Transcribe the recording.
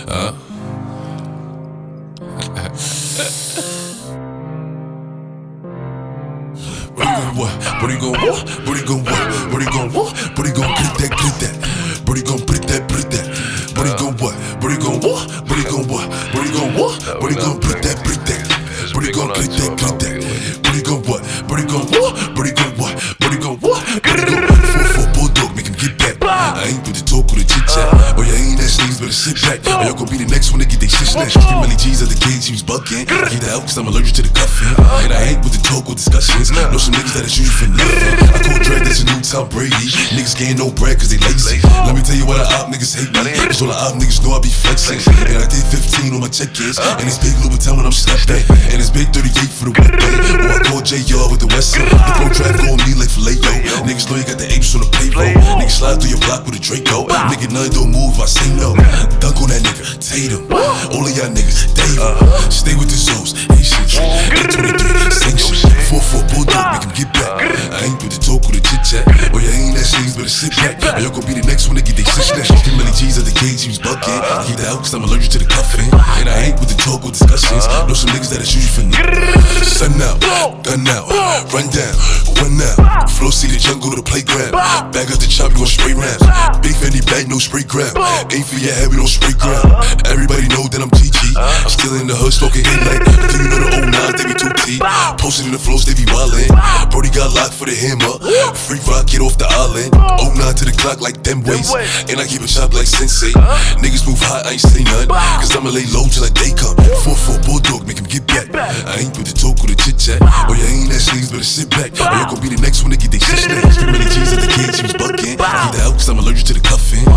What he gon' what? What he gon' what? What he gon' what? What he gon' put that? What he gon' put that? What he gon' what? What he gon' what? What he gon' what? What he gon' what? What he gon' put that? What he gon' put that? What he gon' what? What he gon' what? What he gon' what? What he gon' what? What he gon' 4-4 bulldog, make him get back. I ain't with the talk or the chit chat. Oh yeah, ain't that sneeze, better sit back. Oh y'all gon' be the next one to get they shit snatched. Free Melly G's at the cage, he was bugging. Get that out cause I'm allergic to the cuffing. And I ain't with the talk or discussions. Know some niggas that'll shoot you for nothing. I call Dredd, that's a new Tom Brady. Niggas getting no bread cause they lazy. Let me tell you why the op niggas hate me. Cause all the op niggas know I be flexing. And I did 15 on my check-ins. And it's big Louboutin when I'm stepping. And it's big 38 for the weekday. Or I call JR with the West Side. The pro draft on me like filet-o. Niggas know you got the apes on the payroll. Niggas slide through your block with a Draco. Nigga, none don't move, I say no. Dunk on that nigga, Tatum. All of y'all niggas, David. Stay with the Zoes, Haitians. 823, sanctions. 4-4 bulldog, make him get back. I ain't with the talk or the chit chat. Oh yeah, ain't that sneeze, better sit back. Or y'all gon' be the next one to get they shit snatched. Free Melly G's at the cage, he was bugging. Keep that out cause I'm allergic to the cuffing. And I ain't with the talk or discussions. Know some niggas that'll shoot you for nothing. Sun out, gun out, run down, run out. Flow see the jungle to the playground. Bag up the chop, you gon' spray rounds. Big Fendi bag, no spray ground. Aim for your head, we don't spray ground. Everybody know that I'm GG. Still in the hood, smoking headlight. Do you know the 09, they be 2T. Posted in the flows, they be wildin'. Brody got locked for the hammer. Free rock, get off the island. 09 to the clock like them ways. And I keep it chopped like Sensei. Niggas move hot, I ain't say none. Cause I'ma lay low till like day come. 4-4 bulldog, make him get back. I ain't with the talk or the chit chat. Oh yeah, ain't that sneeze, better sit back. Or y'all gon' be the next one to get they shit snatched. Free Melly G's at the cage, he was bugging. Keep that out cause I'm allergic to the cuffing.